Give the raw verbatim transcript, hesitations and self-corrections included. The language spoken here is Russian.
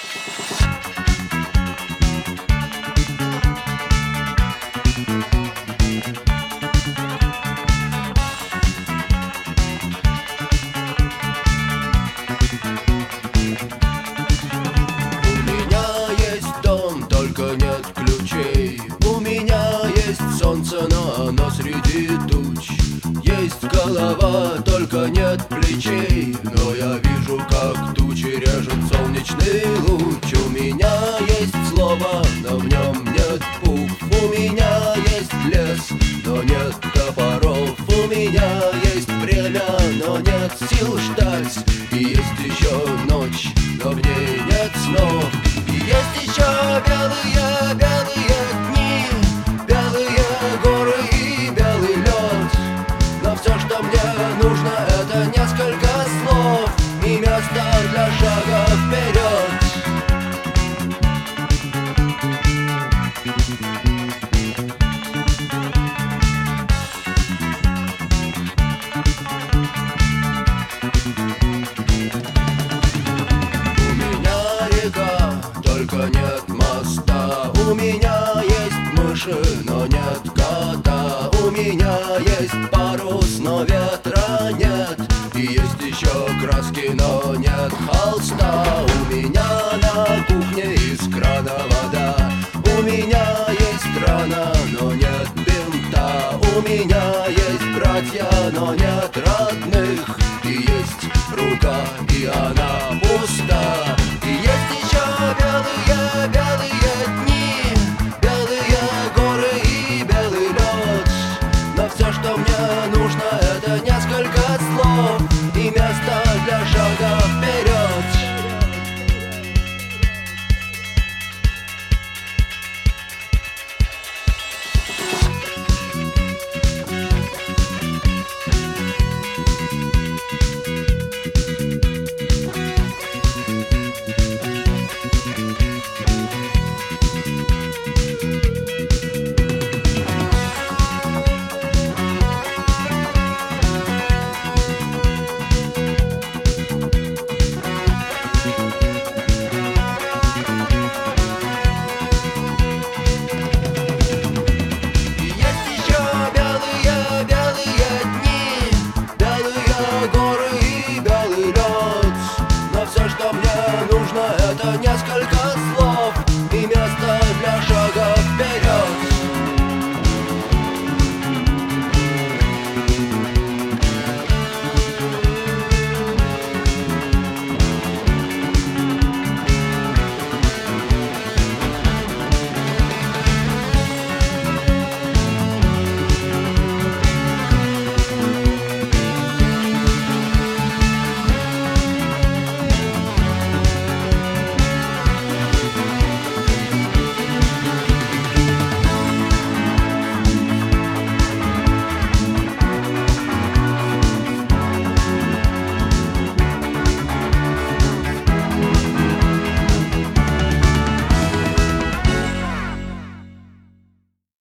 У меня есть солнце, но оно среди туч. Есть голова, только нет плечей. Но я вижу, как тучи режет солнечный луч. У меня есть слово, но в нем нет букв. У меня есть лес, но нет топоров. У меня есть время, но нет сил ждать. И есть еще ночь, но в ней нет снов. И есть еще белые, белые дни, белые горы и белый лед. Но все, что мне нужно, это несколько слов и место для шага вперед. У меня река, только нет моста. У меня есть мыши, но нет кота. У меня есть парус, но ветра нет. И есть еще краски, но нет холста. У меня на кухне из крана вода. У меня есть рана, но нет бинта. У меня есть братья, но нет родных. И есть рука, и она